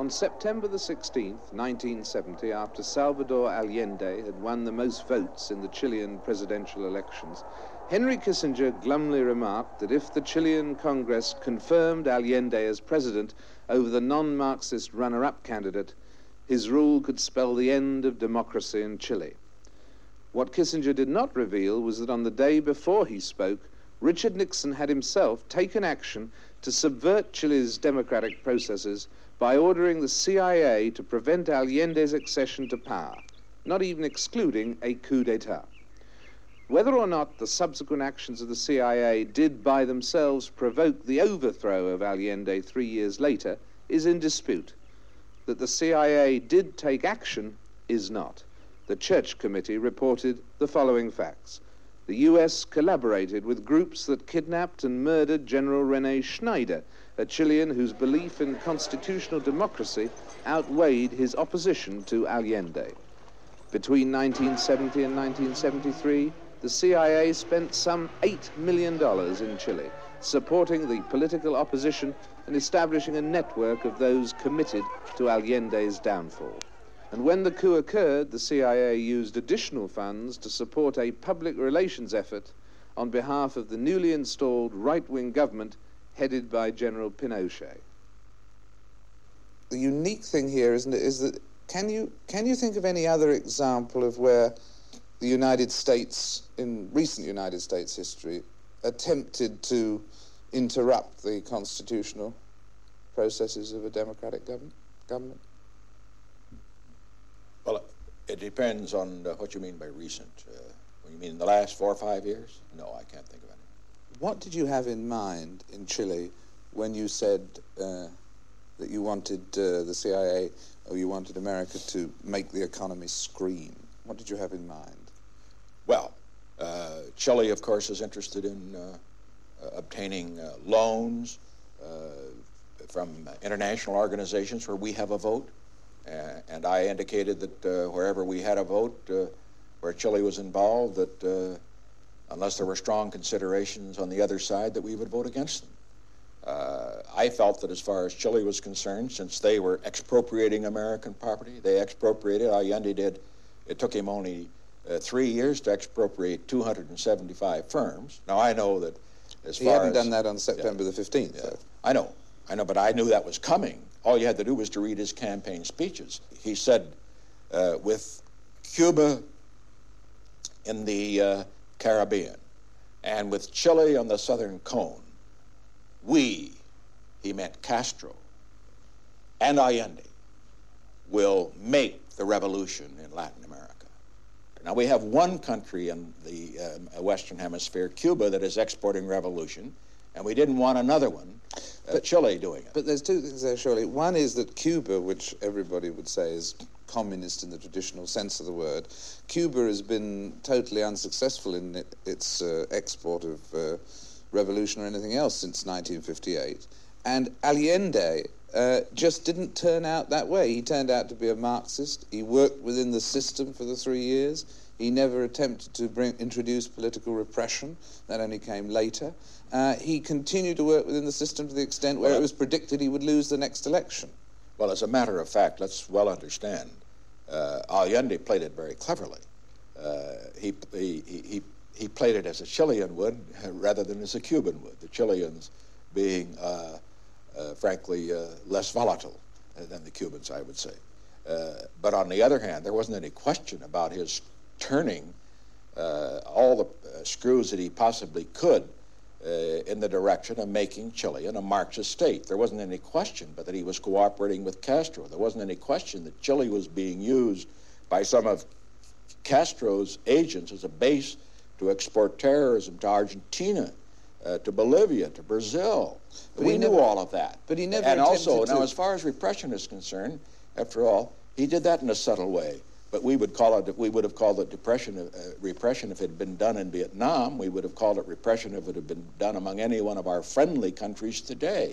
On September the 16th, 1970, after Salvador Allende had won the most votes in the Chilean presidential elections, Henry Kissinger glumly remarked that if the Chilean Congress confirmed Allende as president over the non-Marxist runner-up candidate, his rule could spell the end of democracy in Chile. What Kissinger did not reveal was that on the day before he spoke, Richard Nixon had himself taken action to subvert Chile's democratic processes by ordering the CIA to prevent Allende's accession to power, not even excluding a coup d'etat. Whether or not the subsequent actions of the CIA did by themselves provoke the overthrow of Allende 3 years later is in dispute. That the CIA did take action is not. The Church Committee reported the following facts. The US collaborated with groups that kidnapped and murdered General René Schneider, a Chilean whose belief in constitutional democracy outweighed his opposition to Allende. Between 1970 and 1973, the CIA spent some $8 million in Chile, supporting the political opposition and establishing a network of those committed to Allende's downfall. And when the coup occurred, the CIA used additional funds to support a public relations effort on behalf of the newly installed right-wing government headed by General Pinochet. The unique thing here, isn't it, is that can you think of any other example of where the United States, in recent United States history, attempted to interrupt the constitutional processes of a democratic government? Well, it depends on what you mean by recent. When you mean in the last 4 or 5 years? No, I can't think of any. What did you have in mind in Chile when you said that you wanted the CIA or you wanted America to make the economy scream? What did you have in mind? Well, Chile, of course, is interested in obtaining loans from international organizations where we have a vote. And I indicated that wherever we had a vote, where Chile was involved, that unless there were strong considerations on the other side, that we would vote against them. I felt that as far as Chile was concerned, since they were expropriating American property, they expropriated, Allende did, it took him only 3 years to expropriate 275 firms. Now, I know that as far as... He hadn't done that on September the 15th, yeah. though. I know, but I knew that was coming. All you had to do was to read his campaign speeches. He said, with Cuba in the Caribbean and with Chile on the southern cone, we, he meant Castro, and Allende, will make the revolution in Latin America. Now, we have one country in the Western Hemisphere, Cuba, that is exporting revolution, and we didn't want another one, Chile, doing it. But there's two things there, surely. One is that Cuba, which everybody would say is communist in the traditional sense of the word, Cuba has been totally unsuccessful in its export of revolution or anything else since 1958. And Allende just didn't turn out that way. He turned out to be a Marxist. He worked within the system for the 3 years. He never attempted to introduce political repression. That only came later. He continued to work within the system to the extent where it was predicted he would lose the next election. Well, as a matter of fact, let's well understand, Allende played it very cleverly. He played it as a Chilean would rather than as a Cuban would, the Chileans being, frankly, less volatile than the Cubans, I would say. But on the other hand, there wasn't any question about his turning all the screws that he possibly could in the direction of making Chile a Marxist state. There wasn't any question but that he was cooperating with Castro. There wasn't any question that Chile was being used by some of Castro's agents as a base to export terrorism to Argentina, to Bolivia, to Brazil. We knew all of that. But he never And also, attempted now to... as far as repression is concerned, after all, he did that in a subtle way. But we would have called it repression if it had been done in Vietnam. We would have called it repression if it had been done among any one of our friendly countries today.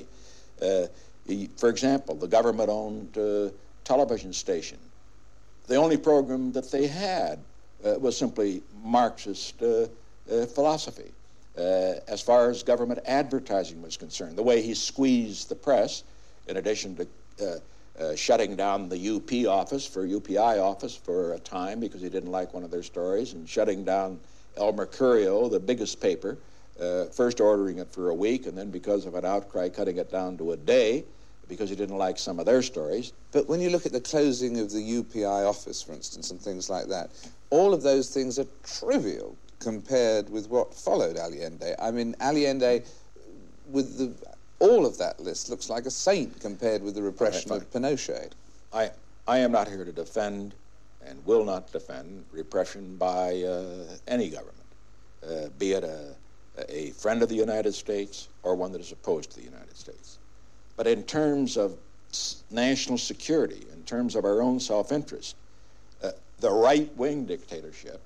For example, the government-owned television station. The only program that they had was simply Marxist philosophy. As far as government advertising was concerned, the way he squeezed the press, in addition to shutting down the UPI office for a time because he didn't like one of their stories, and shutting down El Mercurio, the biggest paper, first ordering it for a week, and then because of an outcry cutting it down to a day because he didn't like some of their stories. But when you look at the closing of the UPI office, for instance, and things like that, all of those things are trivial compared with what followed Allende. I mean, Allende, with all of that list, looks like a saint compared with the repression of Pinochet. I am not here to defend and will not defend repression by any government, be it a friend of the United States or one that is opposed to the United States. But in terms of national security, in terms of our own self-interest, the right-wing dictatorship,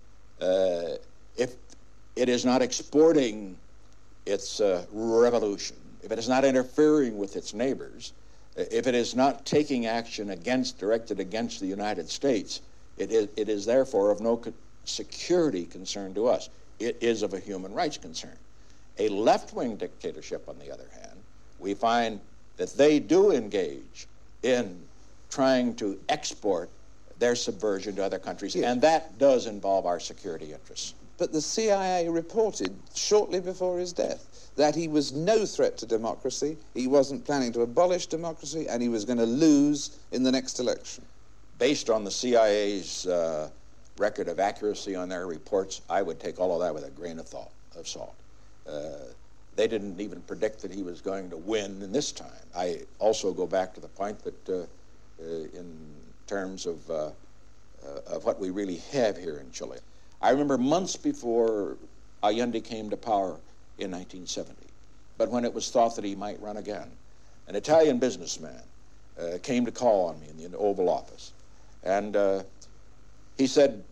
if it is not exporting its revolution, if it is not interfering with its neighbors, if it is not taking action directed against the United States, it is therefore of no security concern to us. It is of a human rights concern. A left-wing dictatorship, on the other hand, we find that they do engage in trying to export their subversion to other countries, and that does involve our security interests. But the CIA reported shortly before his death that he was no threat to democracy, he wasn't planning to abolish democracy, and he was going to lose in the next election. Based on the CIA's record of accuracy on their reports, I would take all of that with a grain of salt. They didn't even predict that he was going to win in this time. I also go back to the point that in terms of what we really have here in Chile, I remember months before Allende came to power in 1970, but when it was thought that he might run again, an Italian businessman came to call on me in the Oval Office, and he said,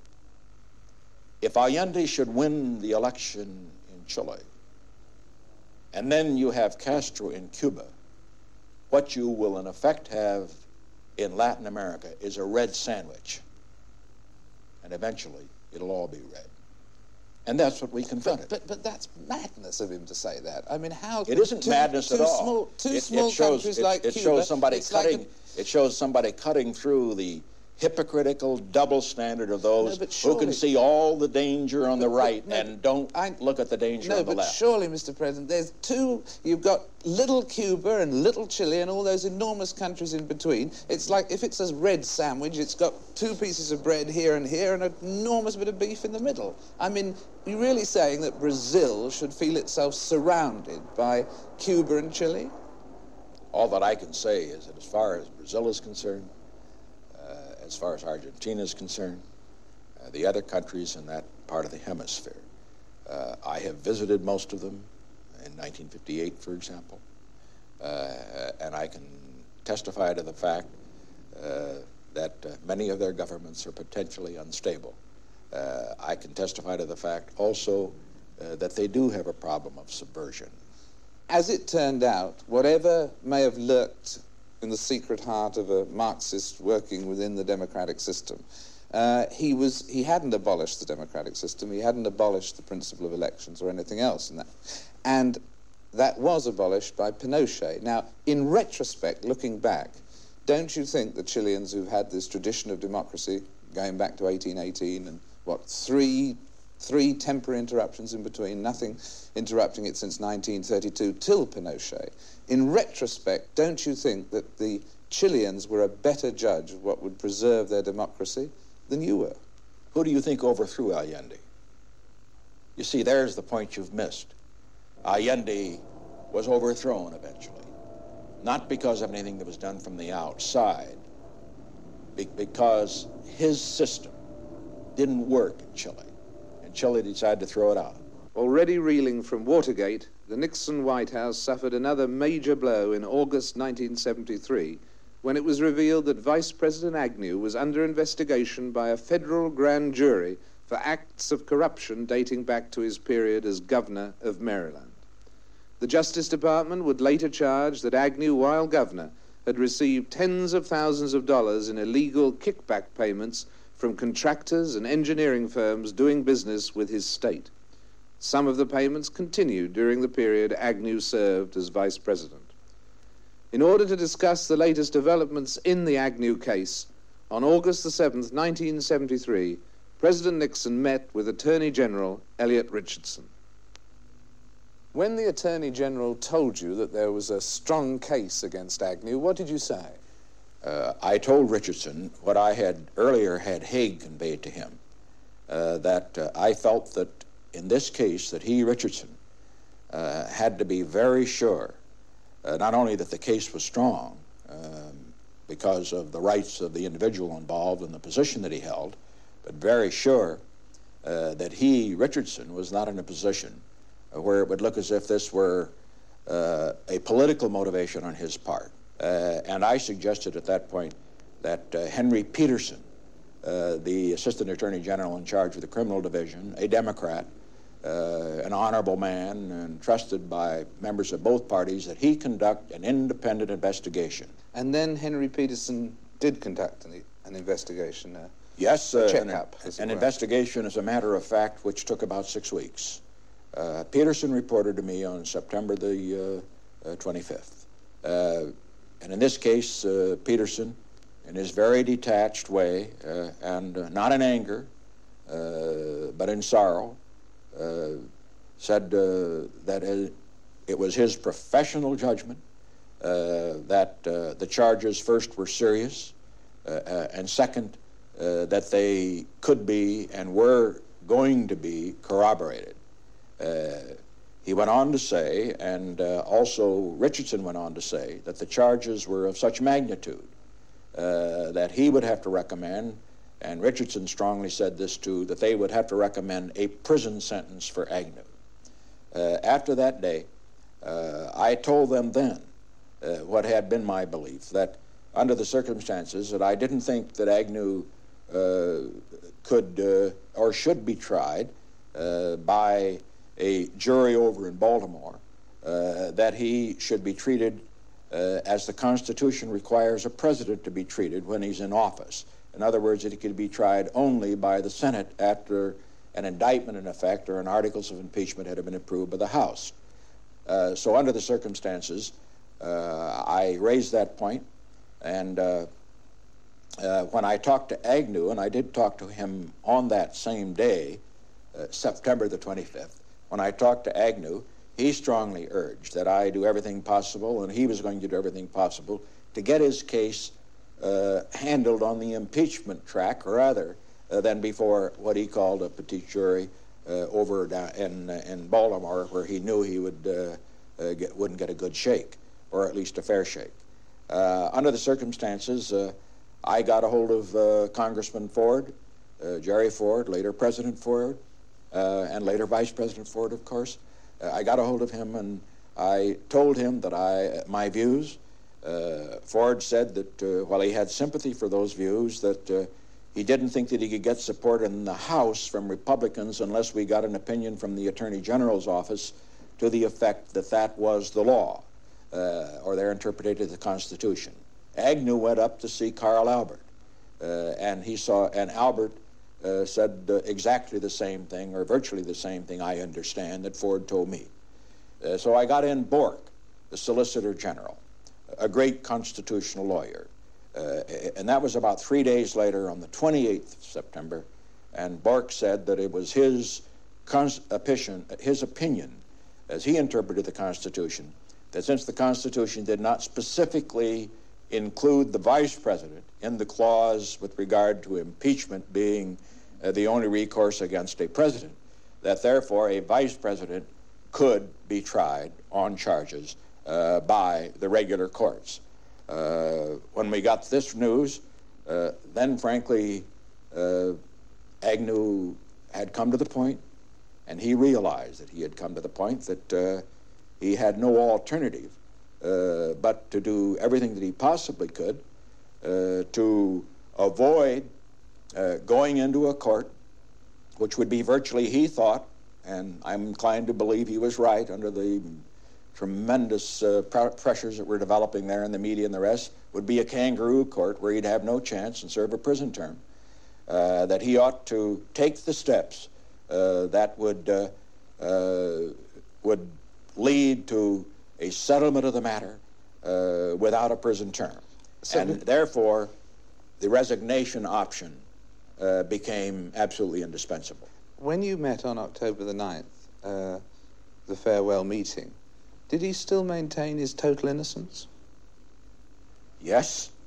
if Allende should win the election in Chile, and then you have Castro in Cuba, what you will in effect have in Latin America is a red sandwich, and eventually it'll all be red. And that's what we confronted. But that's madness of him to say that. I mean, how... It isn't madness at all. Two small countries like Cuba... It shows somebody cutting through the hypocritical double standard of those who can see all the danger on the right and don't look at the danger on the left. No, but surely, Mr. President, there's you've got little Cuba and little Chile and all those enormous countries in between. It's like if it's a red sandwich, it's got two pieces of bread here and an enormous bit of beef in the middle. I mean, you're really saying that Brazil should feel itself surrounded by Cuba and Chile? All that I can say is that as far as Brazil is concerned, as far as Argentina is concerned, the other countries in that part of the hemisphere, I have visited most of them in 1958, for example, and I can testify to the fact that many of their governments are potentially unstable. I can testify to the fact also that they do have a problem of subversion. As it turned out, whatever may have lurked in the secret heart of a Marxist working within the democratic system, he hadn't abolished the democratic system, he hadn't abolished the principle of elections or anything else in that. And that was abolished by Pinochet. Now, in retrospect, looking back, don't you think the Chileans who've had this tradition of democracy going back to 1818 and three temporary interruptions in between, nothing interrupting it since 1932 till Pinochet. In retrospect, don't you think that the Chileans were a better judge of what would preserve their democracy than you were? Who do you think overthrew Allende? You see, there's the point you've missed. Allende was overthrown eventually, not because of anything that was done from the outside, because his system didn't work in Chile. Chile decided to throw it out. Already reeling from Watergate, the Nixon White House suffered another major blow in August 1973 when it was revealed that Vice President Agnew was under investigation by a federal grand jury for acts of corruption dating back to his period as governor of Maryland. The Justice Department would later charge that Agnew, while governor, had received tens of thousands of dollars in illegal kickback payments from contractors and engineering firms doing business with his state. Some of the payments continued during the period Agnew served as vice president. in order to discuss the latest developments in the Agnew case. On August the 7th, 1973, President Nixon met with Attorney General Elliot Richardson. When the Attorney General told you that there was a strong case against Agnew, what did you say? I told Richardson what I had earlier had Haig conveyed to him, that I felt that in this case that he, Richardson, had to be very sure, not only that the case was strong because of the rights of the individual involved and the position that he held, but very sure that he, Richardson, was not in a position where it would look as if this were a political motivation on his part. And I suggested at that point that Henry Peterson, the Assistant Attorney General in charge of the Criminal Division, a Democrat, an honorable man and trusted by members of both parties, that he conduct an independent investigation. And then Henry Peterson did conduct an investigation. Yes, a checkup, an investigation, as a matter of fact, which took about 6 weeks. Peterson reported to me on September the 25th. And in this case, Peterson, in his very detached way, and not in anger, but in sorrow, said that it was his professional judgment that the charges first were serious, and second, that they could be and were going to be corroborated. He went on to say, and also Richardson went on to say, that the charges were of such magnitude that he would have to recommend, and Richardson strongly said this too, that they would have to recommend a prison sentence for Agnew. After that day, I told them then what had been my belief, that under the circumstances that I didn't think that Agnew could or should be tried by a jury over in Baltimore, that he should be treated as the Constitution requires a president to be treated when he's in office. In other words, that he could be tried only by the Senate after an indictment in effect or an articles of impeachment had been approved by the House. So under the circumstances, I raised that point, and when I talked to Agnew, and I did talk to him on that same day, September the 25th, when I talked to Agnew, he strongly urged that I do everything possible, and he was going to do everything possible to get his case handled on the impeachment track rather than before what he called a petit jury over in Baltimore, where he knew he wouldn't get a good shake, or at least a fair shake. Under the circumstances, I got a hold of Congressman Ford, Jerry Ford, later President Ford, and later Vice President Ford, of course. I got a hold of him, and I told him that my views. Ford said that while he had sympathy for those views, that he didn't think that he could get support in the House from Republicans unless we got an opinion from the Attorney General's office to the effect that that was the law, or their interpretation of the Constitution. Agnew went up to see Carl Albert, and Albert said exactly the same thing, or virtually the same thing, I understand, that Ford told me. So I got in Bork, the Solicitor General, a great constitutional lawyer. And that was about 3 days later, on the 28th of September, and Bork said that it was his opinion, as he interpreted the Constitution, that since the Constitution did not specifically include the vice president in the clause with regard to impeachment being the only recourse against a president, that therefore a vice president could be tried on charges by the regular courts. When we got this news, then frankly, Agnew had come to the point, and he realized that he had come to the point that he had no alternative but to do everything that he possibly could to avoid going into a court, which would be virtually, he thought, and I'm inclined to believe he was right under the tremendous pressures that were developing there in the media and the rest, would be a kangaroo court where he'd have no chance and serve a prison term. That he ought to take the steps that would lead to a settlement of the matter without a prison term. And therefore, the resignation option became absolutely indispensable. When you met on October the 9th, the farewell meeting, did he still maintain his total innocence? Yes.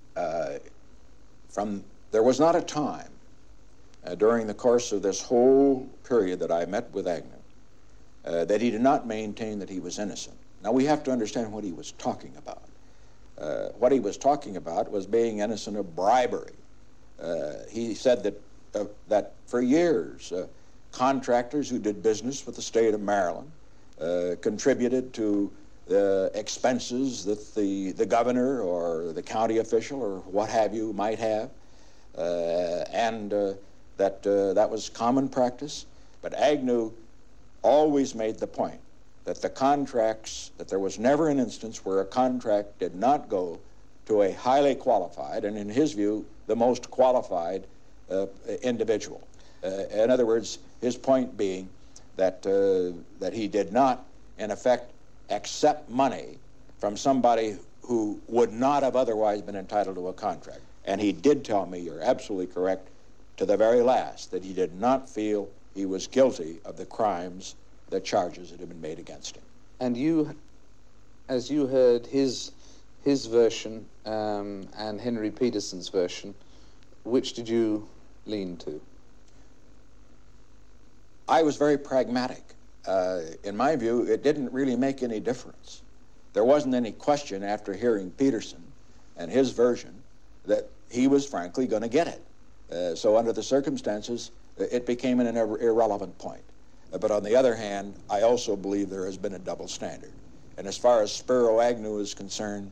There was not a time during the course of this whole period that I met with Agnew that he did not maintain that he was innocent. Now, we have to understand what he was talking about. What he was talking about was being innocent of bribery. He said that for years, contractors who did business with the state of Maryland contributed to the expenses that the governor or the county official or what have you might have, and that was common practice. But Agnew always made the point that that there was never an instance where a contract did not go to a highly qualified, and in his view, the most qualified individual. In other words, his point being that he did not, in effect, accept money from somebody who would not have otherwise been entitled to a contract. And he did tell me, you're absolutely correct, to the very last, that he did not feel he was guilty of the crimes, the charges that had been made against him. And you, as you heard his version and Henry Peterson's version, which did you lean to? I was very pragmatic. In my view, it didn't really make any difference. There wasn't any question after hearing Peterson and his version that he was frankly going to get it. So under the circumstances, it became an irrelevant point. But on the other hand, I also believe there has been a double standard. And as far as Spiro Agnew is concerned,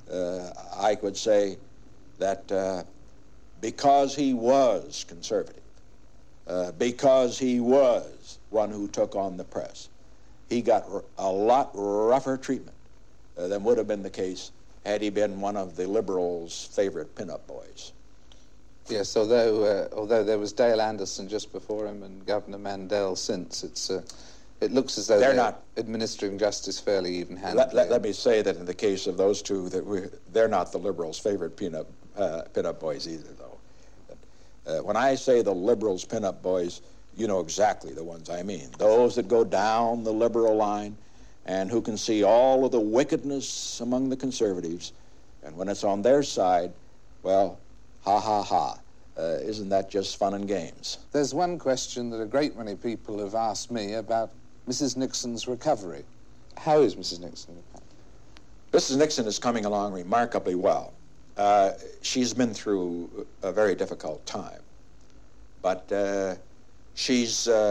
I could say that because he was conservative, because he was one who took on the press, he got a lot rougher treatment than would have been the case had he been one of the liberals' favorite pinup boys. Yes, although there was Dale Anderson just before him and Governor Mandel since, it looks as though they're not administering justice fairly even-handedly. Let me say that in the case of those two, they're not the liberals' favorite pinup boys either, though. When I say the liberals' pinup boys, you know exactly the ones I mean. Those that go down the liberal line and who can see all of the wickedness among the conservatives, and when it's on their side, well, ha, ha, ha. Isn't that just fun and games? There's one question that a great many people have asked me about Mrs. Nixon's recovery. How is Mrs. Nixon recovering? Mrs. Nixon is coming along remarkably well. She's been through a very difficult time, but she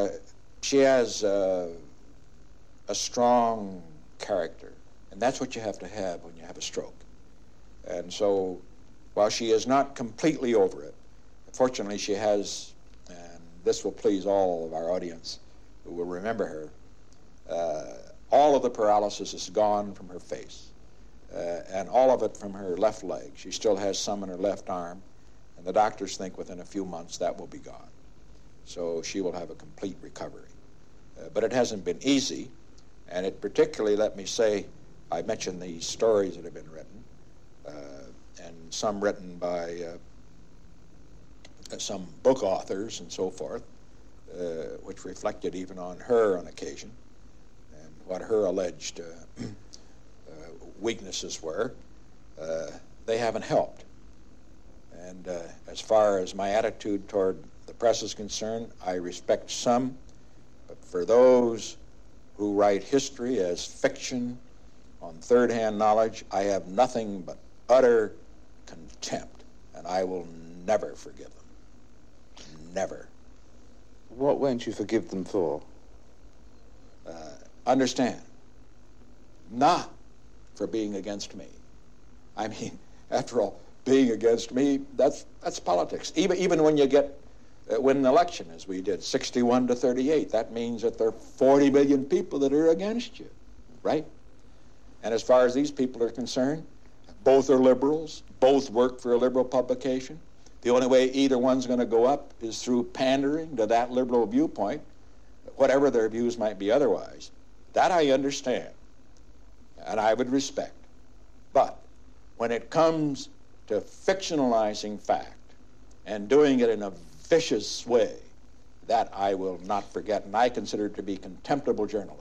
has a strong character, and that's what you have to have when you have a stroke. And so, while she is not completely over it, fortunately she has, and this will please all of our audience who will remember her, all of the paralysis is gone from her face, and all of it from her left leg. She still has some in her left arm, and the doctors think within a few months that will be gone. So she will have a complete recovery. But it hasn't been easy, and it particularly, let me say, I mentioned these stories that have been written, and some written by some book authors and so forth, which reflected even on her on occasion, and what her alleged weaknesses were. They haven't helped. And as far as my attitude toward the press is concerned, I respect some, but for those who write history as fiction on third-hand knowledge, I have nothing but utter contempt, and I will never forgive them. Never. What won't you forgive them for? Understand, not for being against me. I mean, after all, being against me, that's politics. Even when you win an election, as we did, 61-38, that means that there are 40 million people that are against you, right? And as far as these people are concerned, both are liberals, both work for a liberal publication. The only way either one's going to go up is through pandering to that liberal viewpoint, whatever their views might be otherwise. That I understand, and I would respect. But when it comes to fictionalizing fact and doing it in a vicious way, that I will not forget, and I consider it to be contemptible journalism.